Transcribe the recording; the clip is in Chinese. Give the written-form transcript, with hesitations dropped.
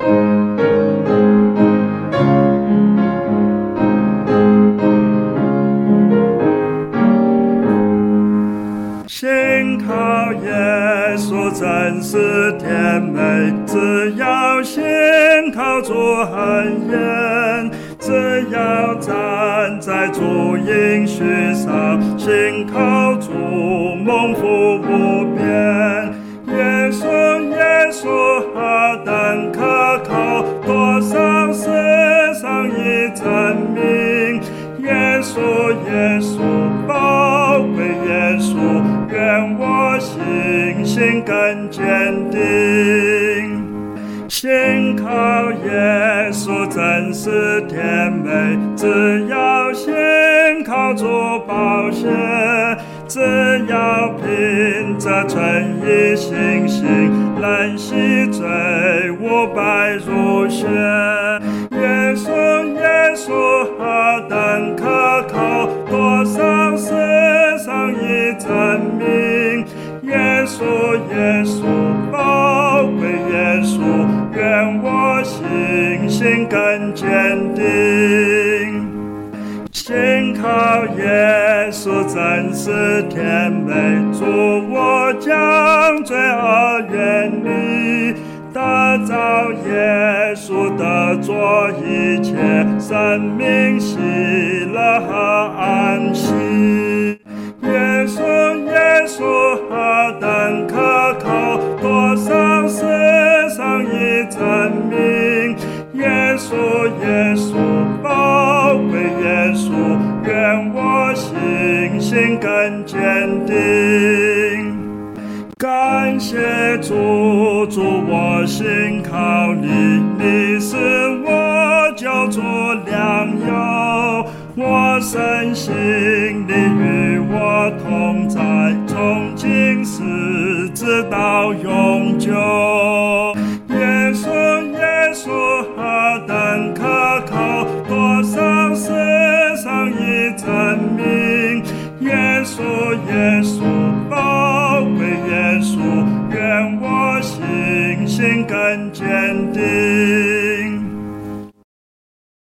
信靠耶稣真是甜美，只要信靠主恩言，只要站在主应许上，信靠主蒙福无边。耶稣耶稣何等可靠，多少世上已证明。耶稣耶稣宝贵耶稣，愿我信更坚定。信靠耶稣真是甜美，只要信靠主宝血，只要凭着纯一信心，能洗罪污白如雪。耶稣耶稣何等可靠，多少世上已证明。耶稣耶稣宝贵耶稣，愿我信更坚定。信靠耶稣真是甜美，主我将罪恶远离，得着耶稣得着一切，生命喜乐和安息。耶稣耶稣何等可靠，多少世上已证明。耶稣耶稣宝贵耶稣，愿我信更坚定。感谢主，主我信靠你，你是我救主良友，我深信你与我同在，从今时直到永久。耶稣耶稣何等可靠，多少世上已证明。耶稣耶稣宝贵耶稣，愿我信更坚定。